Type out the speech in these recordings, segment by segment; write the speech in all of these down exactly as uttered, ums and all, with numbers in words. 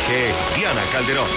dirige Diana Calderón.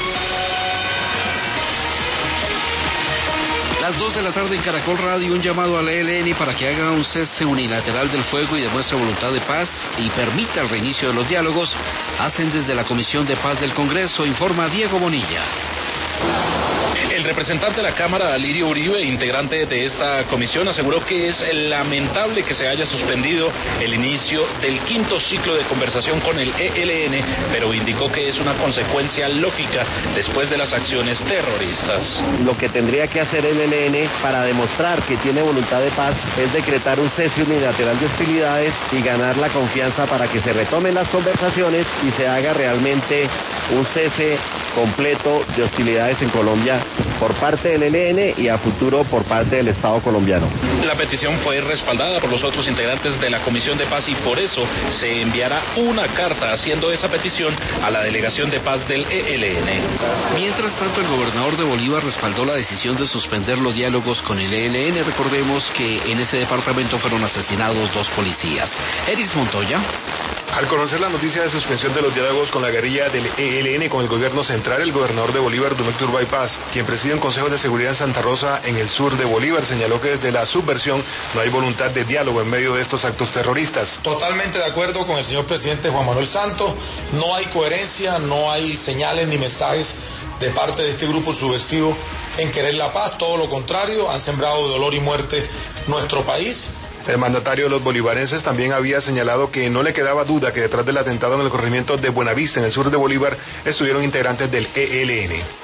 Las dos de la tarde en Caracol Radio, un llamado al E L N para que haga un cese unilateral del fuego y demuestre voluntad de paz y permita el reinicio de los diálogos. Hacen desde la Comisión de Paz del Congreso, informa Diego Bonilla. El representante de la Cámara, Alirio Uribe, integrante de esta comisión, aseguró que es lamentable que se haya suspendido el inicio del quinto ciclo de conversación con el E L N, pero indicó que es una consecuencia lógica después de las acciones terroristas. Lo que tendría que hacer el E L N para demostrar que tiene voluntad de paz es decretar un cese unilateral de hostilidades y ganar la confianza para que se retomen las conversaciones y se haga realmente un cese completo de hostilidades en Colombia por parte del E L N y a futuro por parte del Estado colombiano. La petición fue respaldada por los otros integrantes de la Comisión de Paz y por eso se enviará una carta haciendo esa petición a la Delegación de Paz del E L N. Mientras tanto, el gobernador de Bolívar respaldó la decisión de suspender los diálogos con el E L N. Recordemos que en ese departamento fueron asesinados dos policías. Eris Montoya. Al conocer la noticia de suspensión de los diálogos con la guerrilla del E L N con el gobierno central, el gobernador de Bolívar, Don Héctor Urbay Paz, quien preside un consejo de seguridad en Santa Rosa, en el sur de Bolívar, señaló que desde la subversión no hay voluntad de diálogo en medio de estos actos terroristas. Totalmente de acuerdo con el señor presidente Juan Manuel Santos, no hay coherencia, no hay señales ni mensajes de parte de este grupo subversivo en querer la paz, todo lo contrario, han sembrado de dolor y muerte nuestro país. El mandatario de los bolivarenses también había señalado que no le quedaba duda que detrás del atentado en el corregimiento de Buenavista, en el sur de Bolívar, estuvieron integrantes del E L N.